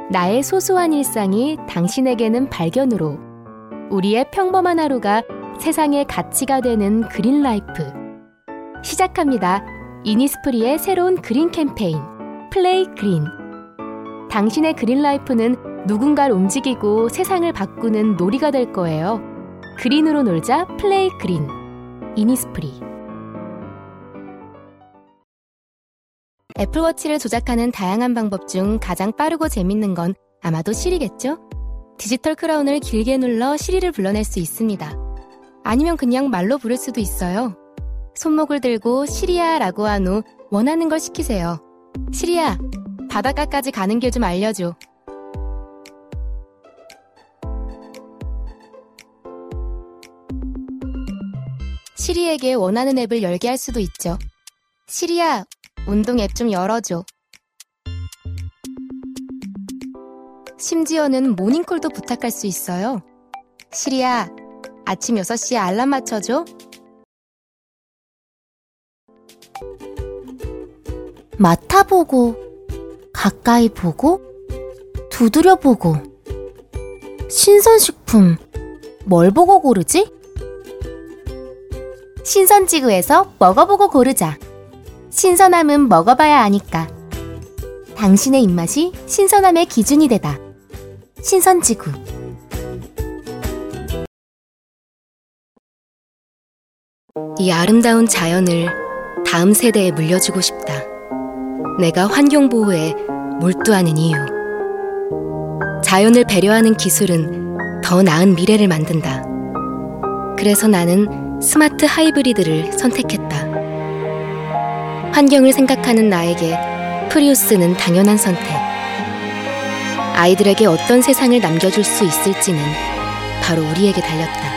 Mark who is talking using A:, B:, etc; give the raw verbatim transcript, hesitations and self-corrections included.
A: 나의 소소한 일상이 당신에게는 발견으로 우리의 평범한 하루가 세상의 가치가 되는 그린 라이프. 시작합니다. 이니스프리의 새로운 그린 캠페인 플레이 그린. 당신의 그린 라이프는 누군가를 움직이고 세상을 바꾸는 놀이가 될 거예요. 그린으로 놀자. 플레이 그린. 이니스프리. 애플워치를 조작하는 다양한 방법 중 가장 빠르고 재밌는 건 아마도 시리겠죠? 디지털 크라운을 길게 눌러 시리를 불러낼 수 있습니다. 아니면 그냥 말로 부를 수도 있어요. 손목을 들고 시리야 라고 한 후 원하는 걸 시키세요. 시리야, 바닷가까지 가는 길 좀 알려줘. 시리에게 원하는 앱을 열게 할 수도 있죠. 시리야, 운동 앱 좀 열어줘. 심지어는 모닝콜도 부탁할 수 있어요. 시리야, 아침 여섯 시에 알람 맞춰줘.
B: 맡아보고, 가까이 보고, 두드려보고. 신선식품, 뭘 보고 고르지? 신선지구에서 먹어보고 고르자. 신선함은 먹어봐야 아니까. 당신의 입맛이 신선함의 기준이 되다. 신선지구.
A: 이 아름다운 자연을 다음 세대에 물려주고 싶다. 내가 환경보호에 몰두하는 이유. 자연을 배려하는 기술은 더 나은 미래를 만든다. 그래서 나는 스마트 하이브리드를 선택했다. 환경을 생각하는 나에게 프리우스는 당연한 선택. 아이들에게 어떤 세상을 남겨줄 수 있을지는 바로 우리에게 달렸다.